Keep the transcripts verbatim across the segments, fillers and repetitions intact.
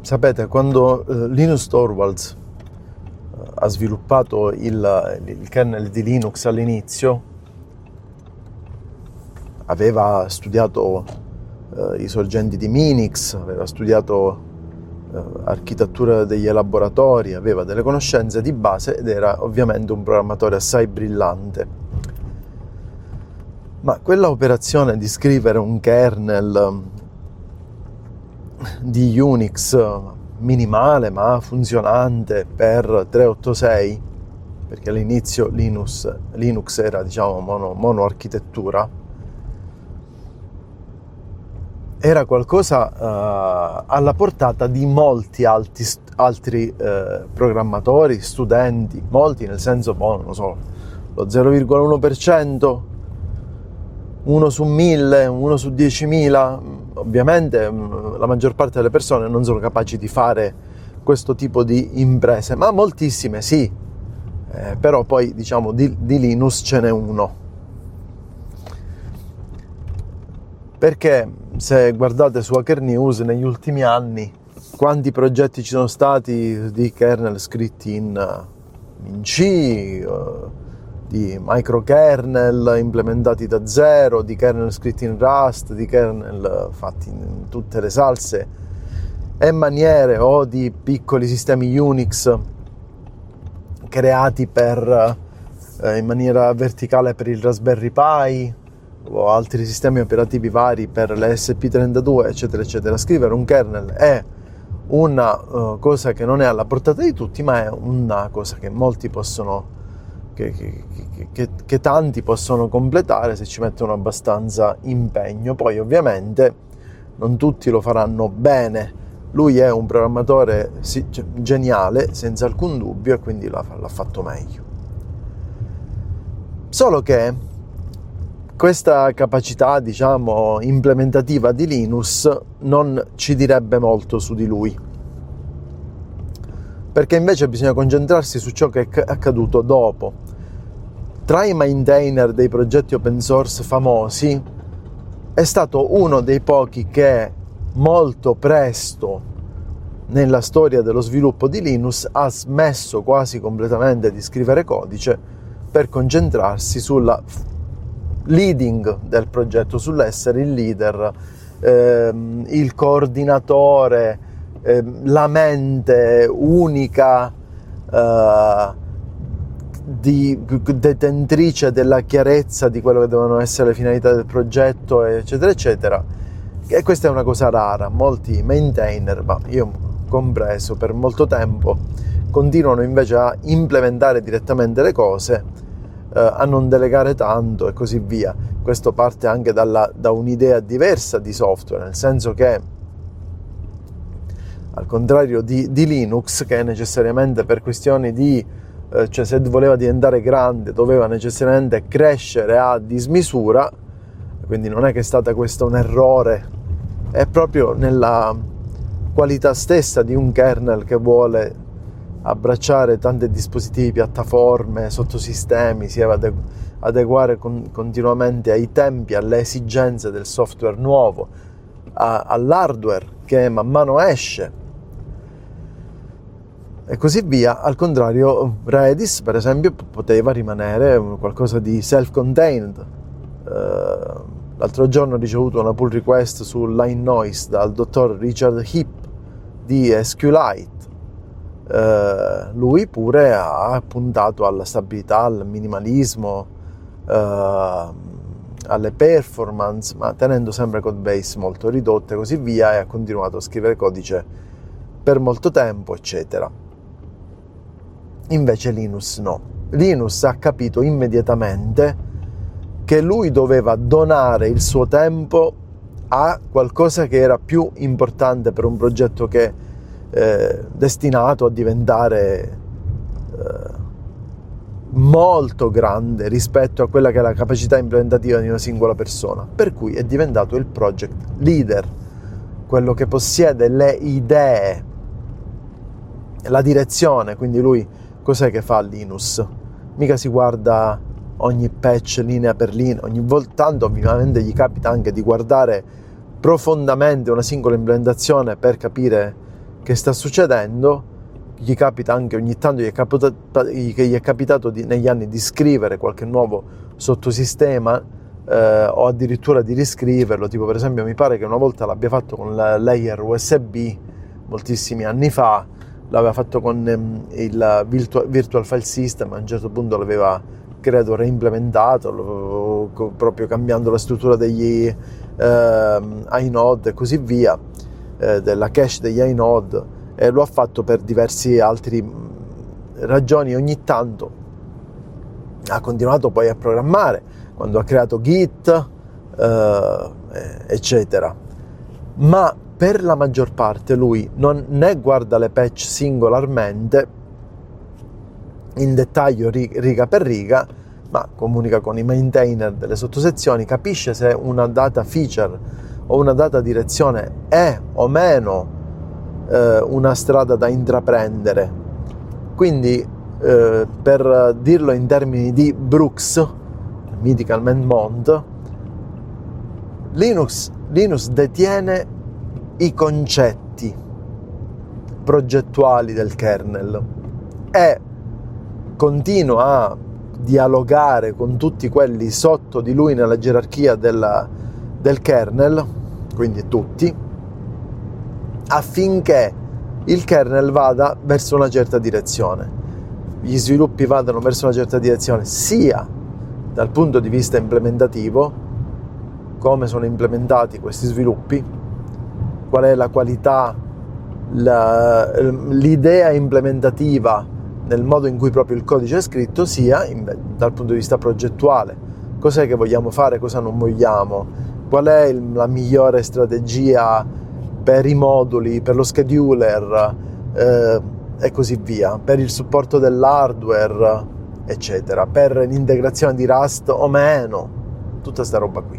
sapete, quando eh, Linus Torvalds eh, ha sviluppato il, il kernel di Linux all'inizio, aveva studiato eh, i sorgenti di Minix, aveva studiato eh, architettura degli elaboratori, aveva delle conoscenze di base ed era ovviamente un programmatore assai brillante. Ma quella operazione di scrivere un kernel di Unix minimale ma funzionante per trecentoottantasei, perché all'inizio Linux, Linux era diciamo mono, monoarchitettura, era qualcosa uh, alla portata di molti alti, altri uh, programmatori, studenti, molti nel senso, boh, non lo so, lo zero virgola uno per cento, uno su mille, uno su diecimila. Ovviamente la maggior parte delle persone non sono capaci di fare questo tipo di imprese, ma moltissime sì, eh, però poi diciamo di, di Linus ce n'è uno. Perché se guardate su Hacker News negli ultimi anni quanti progetti ci sono stati di kernel scritti in, in C, uh, di microkernel implementati da zero, di kernel scritti in Rust, di kernel fatti in tutte le salse e maniere, o di piccoli sistemi Unix creati per eh, in maniera verticale per il Raspberry Pi o altri sistemi operativi vari per le S P trentadue, eccetera eccetera. Scrivere un kernel è una uh, cosa che non è alla portata di tutti, ma è una cosa che molti possono Che, che, che, che tanti possono completare se ci mettono abbastanza impegno. Poi ovviamente non tutti lo faranno bene. Lui è un programmatore sì, geniale senza alcun dubbio, e quindi l'ha, l'ha fatto meglio. Solo che questa capacità diciamo implementativa di Linus non ci direbbe molto su di lui, perché invece bisogna concentrarsi su ciò che è accaduto dopo. Tra i maintainer dei progetti open source famosi è stato uno dei pochi che molto presto nella storia dello sviluppo di Linux ha smesso quasi completamente di scrivere codice per concentrarsi sulla leading del progetto, sull'essere il leader, ehm, il coordinatore, la mente unica uh, di detentrice della chiarezza di quello che devono essere le finalità del progetto, eccetera eccetera. E questa è una cosa rara. Molti maintainer, ma io compreso, per molto tempo continuano invece a implementare direttamente le cose, uh, a non delegare tanto e così via. Questo parte anche dalla, da un'idea diversa di software, nel senso che al contrario di, di Linux, che è necessariamente per questioni di, eh, cioè se voleva diventare grande doveva necessariamente crescere a dismisura, quindi non è che è stata questo un errore, è proprio nella qualità stessa di un kernel che vuole abbracciare tanti dispositivi, piattaforme, sottosistemi, si deve adeguare con, continuamente ai tempi, alle esigenze del software nuovo, a, all'hardware che man mano esce, e così via. Al contrario, Redis per esempio poteva rimanere qualcosa di self-contained. Uh, l'altro giorno ho ricevuto una pull request su Line Noise dal dottor Richard Heap di SQLite. Uh, lui pure ha puntato alla stabilità, al minimalismo, uh, alle performance, ma tenendo sempre code base molto ridotte e così via, e ha continuato a scrivere codice per molto tempo, eccetera. Invece Linus no. Linus ha capito immediatamente che lui doveva donare il suo tempo a qualcosa che era più importante per un progetto che eh, destinato a diventare eh, molto grande rispetto a quella che è la capacità implementativa di una singola persona, per cui è diventato il project leader, quello che possiede le idee, la direzione. Quindi lui cos'è che fa Linus? Mica si guarda ogni patch linea per linea, ogni volta, tanto ovviamente gli capita anche di guardare profondamente una singola implementazione per capire che sta succedendo. Gli capita anche ogni tanto, gli è capitato, che gli è capitato di, negli anni di scrivere qualche nuovo sottosistema eh, o addirittura di riscriverlo, tipo per esempio mi pare che una volta l'abbia fatto con la layer U S B moltissimi anni fa, l'aveva fatto con ehm, il virtual, virtual File System, a un certo punto l'aveva credo reimplementato, lo, proprio cambiando la struttura degli eh, inode e così via, eh, della cache degli inode, e lo ha fatto per diverse altre ragioni. Ogni tanto ha continuato poi a programmare, quando ha creato Git, eh, eccetera. Ma per la maggior parte lui non né guarda le patch singolarmente, in dettaglio riga per riga, ma comunica con i maintainer delle sottosezioni, capisce se una data feature o una data direzione è o meno una strada da intraprendere. Quindi eh, per dirlo in termini di Brooks, Mythical Man Montt, Linux, Linus detiene i concetti progettuali del kernel e continua a dialogare con tutti quelli sotto di lui nella gerarchia della, del kernel, quindi tutti, affinché il kernel vada verso una certa direzione, gli sviluppi vadano verso una certa direzione, sia dal punto di vista implementativo, come sono implementati questi sviluppi, qual è la qualità, la, l'idea implementativa nel modo in cui proprio il codice è scritto, sia in, dal punto di vista progettuale, cos'è che vogliamo fare, cosa non vogliamo, qual è il, la migliore strategia per i moduli, per lo scheduler eh, e così via, per il supporto dell'hardware, eccetera, per l'integrazione di Rust o meno, tutta sta roba qui.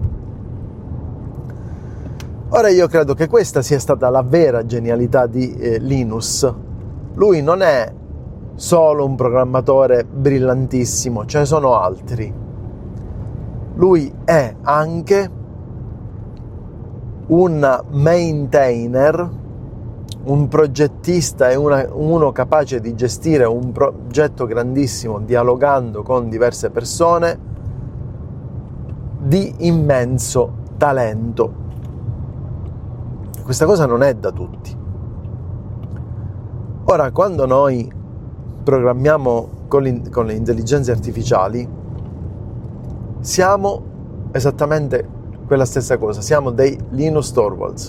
Ora io credo che questa sia stata la vera genialità di eh, Linus. Lui non è solo un programmatore brillantissimo, ce ne sono altri. Lui è anche un maintainer, un progettista e una, uno capace di gestire un progetto grandissimo dialogando con diverse persone di immenso talento. Questa cosa non è da tutti. Ora, quando noi programmiamo con, con le intelligenze artificiali, siamo esattamente quella stessa cosa, siamo dei Linus Torvalds,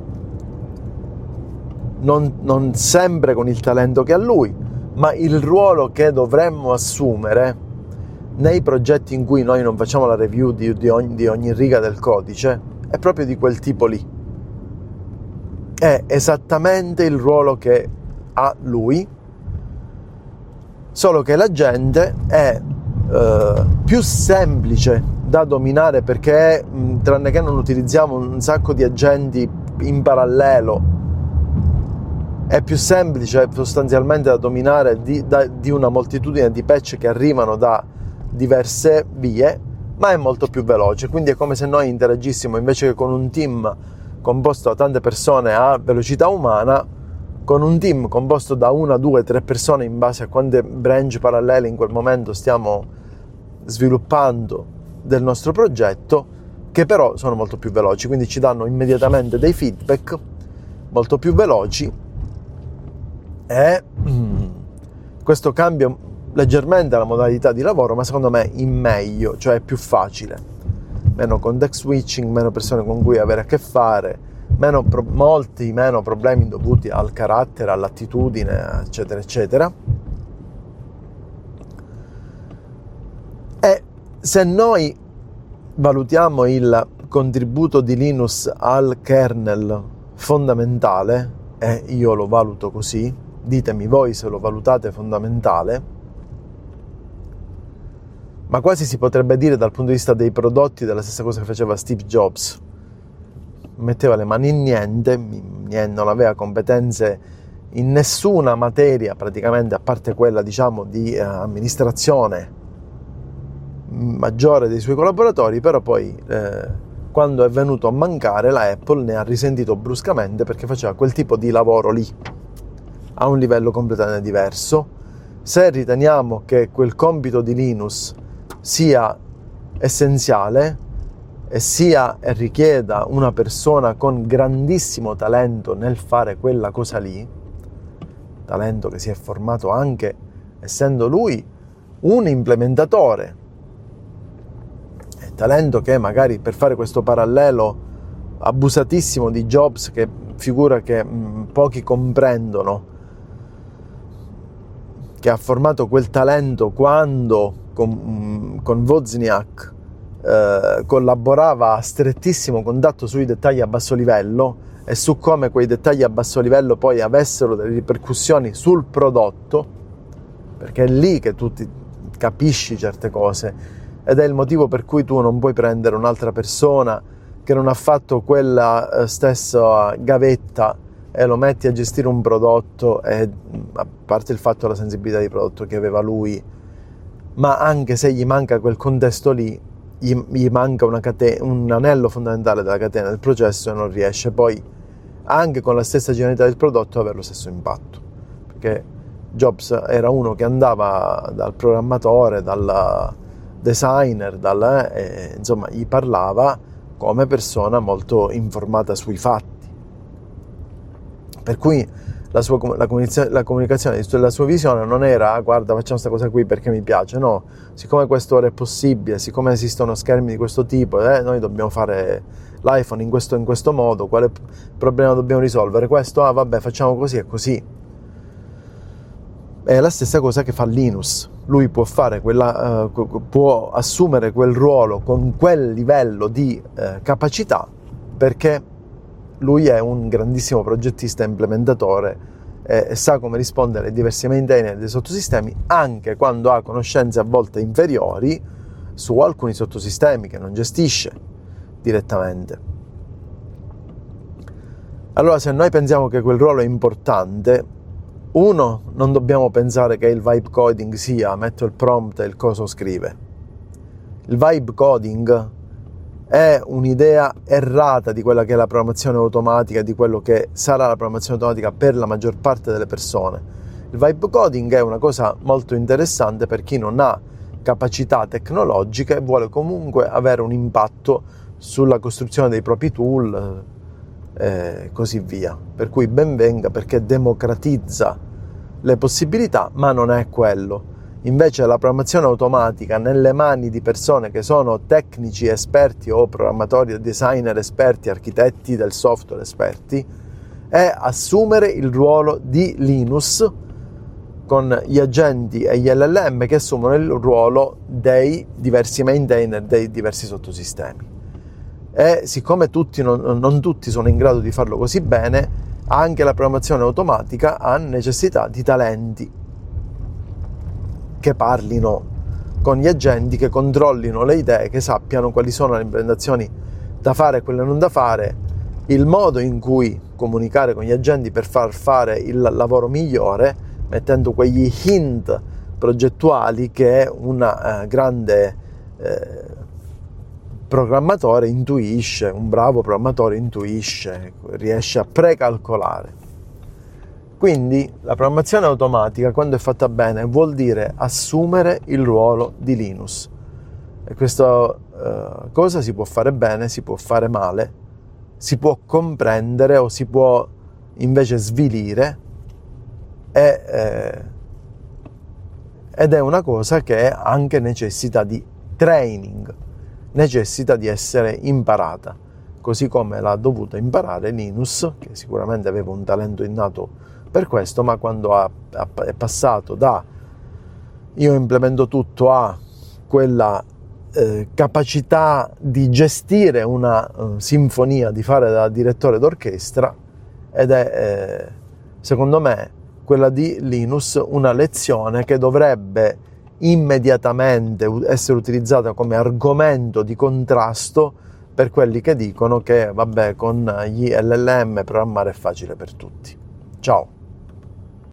non, non sempre con il talento che ha lui, ma il ruolo che dovremmo assumere nei progetti in cui noi non facciamo la review di, di, ogni, di ogni riga del codice è proprio di quel tipo lì, è esattamente il ruolo che ha lui, solo che la gente è eh, più semplice da dominare, perché mh, tranne che non utilizziamo un sacco di agenti in parallelo, è più semplice sostanzialmente da dominare di, da, di una moltitudine di patch che arrivano da diverse vie, ma è molto più veloce. Quindi è come se noi interagissimo, invece che con un team composto da tante persone a velocità umana, con un team composto da una, due, tre persone in base a quante branch parallele in quel momento stiamo sviluppando del nostro progetto, che però sono molto più veloci, quindi ci danno immediatamente dei feedback molto più veloci e mm, questo cambia leggermente la modalità di lavoro, ma secondo me in meglio, cioè è più facile, meno context switching, meno persone con cui avere a che fare, meno pro- molti meno problemi dovuti al carattere, all'attitudine, eccetera eccetera. E se noi valutiamo il contributo di Linus al kernel fondamentale, e io lo valuto così, ditemi voi se lo valutate fondamentale, ma quasi si potrebbe dire dal punto di vista dei prodotti della stessa cosa che faceva Steve Jobs, metteva le mani in niente, non aveva competenze in nessuna materia praticamente, a parte quella diciamo di eh, amministrazione maggiore dei suoi collaboratori, però poi eh, quando è venuto a mancare la Apple ne ha risentito bruscamente, perché faceva quel tipo di lavoro lì a un livello completamente diverso. Se riteniamo che quel compito di Linus sia essenziale e sia e richieda una persona con grandissimo talento nel fare quella cosa lì, talento che si è formato anche essendo lui un implementatore, e talento che magari, per fare questo parallelo abusatissimo di Jobs, che figura che mh, pochi comprendono, che ha formato quel talento quando con, mh, con Wozniak eh, collaborava a strettissimo contatto sui dettagli a basso livello e su come quei dettagli a basso livello poi avessero delle ripercussioni sul prodotto, perché è lì che tu ti capisci certe cose, ed è il motivo per cui tu non puoi prendere un'altra persona che non ha fatto quella stessa gavetta e lo metti a gestire un prodotto, e a parte il fatto della sensibilità di prodotto che aveva lui, ma anche se gli manca quel contesto lì, gli, gli manca una catena, un anello fondamentale della catena del processo, e non riesce poi anche con la stessa genialità del prodotto ad avere lo stesso impatto, perché Jobs era uno che andava dal programmatore, dal designer, dal, eh, insomma gli parlava come persona molto informata sui fatti, per cui la, sua, la, comunicazione, la comunicazione della sua visione non era ah, guarda, facciamo questa cosa qui perché mi piace, no, siccome questo ora è possibile, siccome esistono schermi di questo tipo, eh, noi dobbiamo fare l'iPhone in questo, in questo modo, quale problema dobbiamo risolvere, questo, ah vabbè, facciamo così e così. È la stessa cosa che fa Linus. Lui può fare quella, uh, può assumere quel ruolo con quel livello di uh, capacità, perché lui è un grandissimo progettista e implementatore e, e sa come rispondere ai diversi maintainer dei sottosistemi, anche quando ha conoscenze a volte inferiori su alcuni sottosistemi che non gestisce direttamente. Allora, se noi pensiamo che quel ruolo è importante, uno, non dobbiamo pensare che il vibe coding sia metto il prompt e il coso scrive. Il vibe coding è un'idea errata di quella che è la programmazione automatica, di quello che sarà la programmazione automatica per la maggior parte delle persone. Il vibe coding è una cosa molto interessante per chi non ha capacità tecnologiche e vuole comunque avere un impatto sulla costruzione dei propri tool e così via. Per cui ben venga, perché democratizza le possibilità, ma non è quello. Invece la programmazione automatica nelle mani di persone che sono tecnici esperti o programmatori o designer esperti, architetti del software esperti, è assumere il ruolo di Linus con gli agenti e gli L L M che assumono il ruolo dei diversi maintainer dei diversi sottosistemi. E siccome tutti non, non tutti sono in grado di farlo così bene, anche la programmazione automatica ha necessità di talenti che parlino con gli agenti, che controllino le idee, che sappiano quali sono le implementazioni da fare e quelle non da fare, il modo in cui comunicare con gli agenti per far fare il lavoro migliore, mettendo quegli hint progettuali che una eh, grande eh, programmatore intuisce, un bravo programmatore intuisce, riesce a precalcolare. Quindi la programmazione automatica, quando è fatta bene, vuol dire assumere il ruolo di Linus. E questa uh, cosa si può fare bene, si può fare male, si può comprendere o si può invece svilire, e, eh, ed è una cosa che anche necessita di training, necessita di essere imparata, così come l'ha dovuta imparare Linus, che sicuramente aveva un talento innato per questo, ma quando ha, ha, è passato da io implemento tutto a quella eh, capacità di gestire una uh, sinfonia, di fare da direttore d'orchestra, ed è eh, secondo me quella di Linus una lezione che dovrebbe immediatamente essere utilizzata come argomento di contrasto per quelli che dicono che vabbè, con gli L L M programmare è facile per tutti. Ciao.